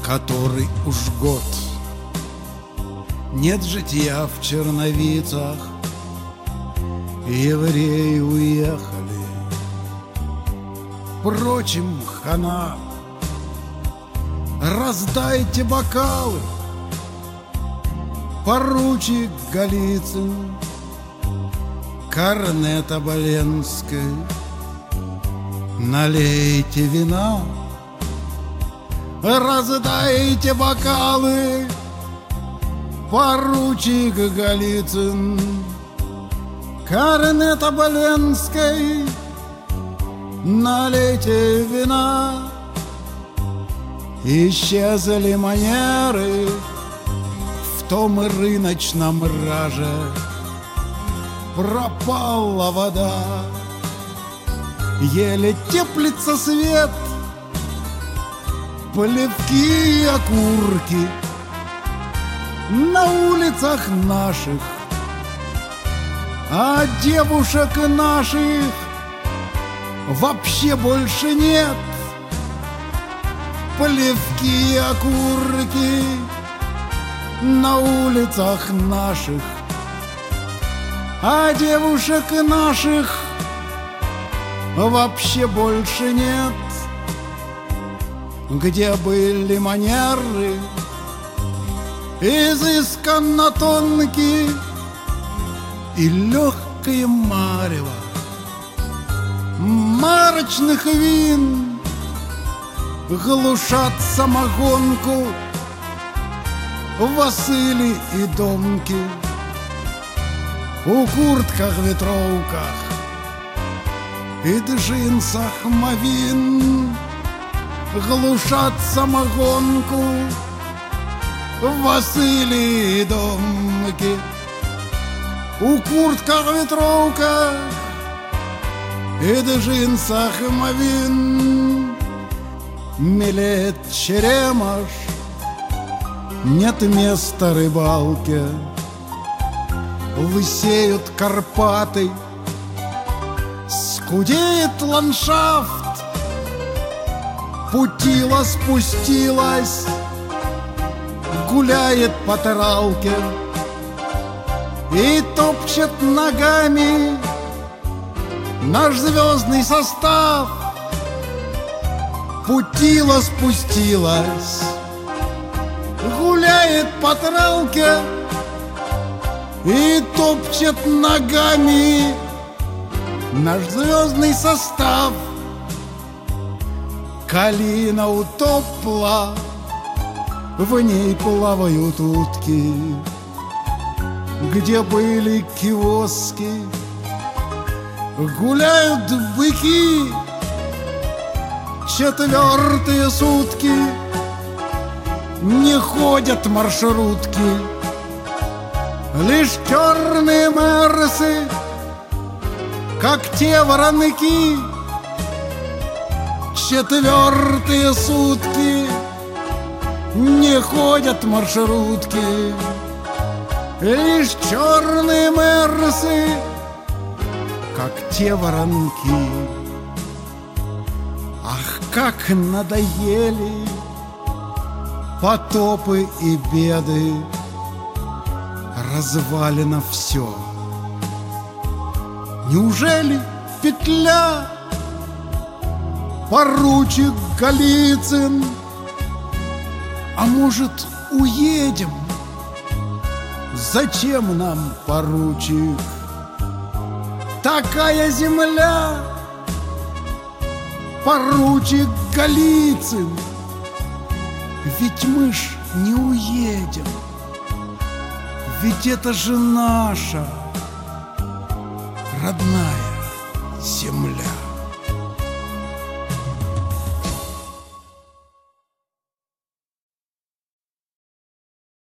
который уж год. Нет житья в Черновицах, евреи уехали. Впрочем, хана, раздайте бокалы, поручик Голицын, корнет Оболенской, налейте вина, раздайте бокалы, поручик Голицын, корнет Оболенской, налейте вина. Исчезли манеры в том рыночном раже, пропала вода, еле теплится свет, плевки и окурки на улицах наших, а девушек наших вообще больше нет. Плевки и окурки на улицах наших, а девушек наших вообще больше нет. Где были манеры изысканно тонкие и легкое марево марочных вин глушат самогонку Василий и Домки у куртках-ветровках и джинсах Мовин глушат самогонку Василий и Домки у куртках-ветровках и джинсах Мовин. Мелеет Черемош, нет места рыбалке, лысеют Карпаты, скудеет ландшафт, Путила спустилась, гуляет по таралке и топчет ногами наш звездный состав. Путила спустилась, гуляет по таралке и топчет ногами наш звездный состав. Калина утопла, в ней плавают утки. Где были киоски, гуляют быки. Четвертые сутки не ходят маршрутки, лишь черные мерсы, как те воронки. Четвертые сутки не ходят маршрутки, лишь черные мерсы, как те воронки. Ах, как надоели потопы и беды, развалено все. Неужели петля, поручик Голицын? А может, уедем? Зачем нам поручик? Такая земля, поручик Голицын. Ведь мы ж не уедем, ведь это же наша родная земля.